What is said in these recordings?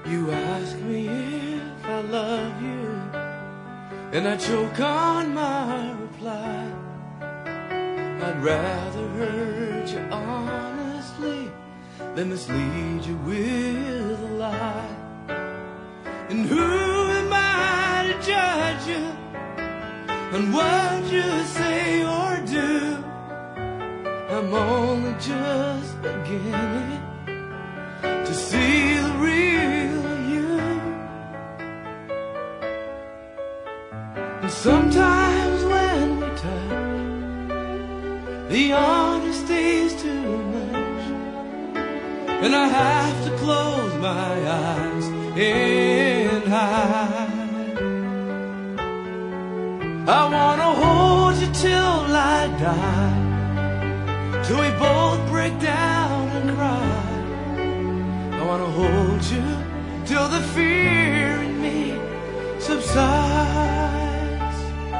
You ask me if I love you, and I choke on my reply. I'd rather hurt you honestly than mislead you with a lie. And who am I to judge you on what you say or do? I'm only just beginning to see the real you. And sometimes when we touch, the honesty's too much, and I have to close my eyes and hide. I wanna hold you till I die, till we both break down and cry. I wanna hold you till the fear in me subsides.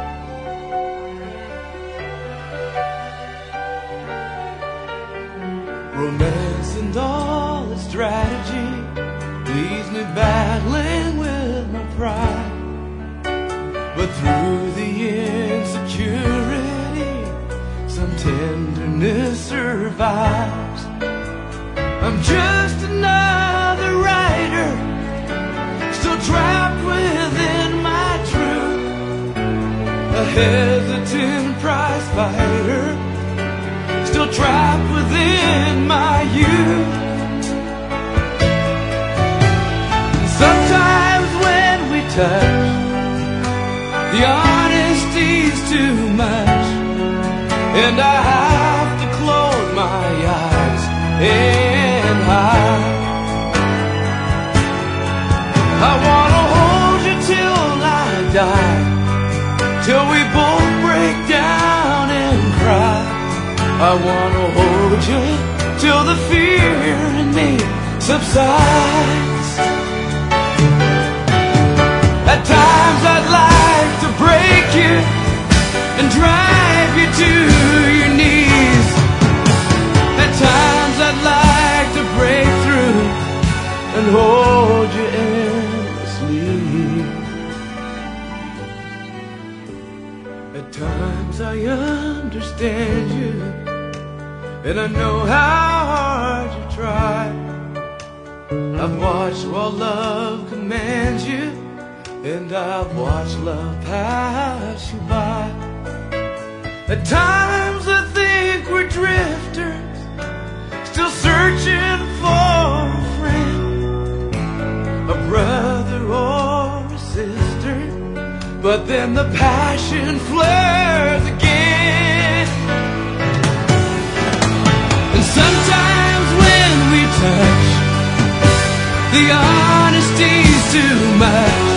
Romance and all its strategy leaves me battling with my pride. But through the insecurity, some tenderness survives. I'm just another writer, still trapped within my truth, a hesitant prize fighter, still trapped within my youth. Sometimes when we touch, the honesty's too much, and I have to close my eyes and hide. I wanna hold you till I die, till we both break down and cry. I wanna hold you till the fear in me subsides. At times I'd like to break you and drive you to your knees. At times I'd like to break through and hold you endlessly. At times I understand you, and I know how hard you try. I've watched while love commands you, and I've watched love pass you by. At times I think we're drifters, still searching for a friend, a brother or a sister. But then the passion flares again. And sometimes when we touch, the honesty's too much,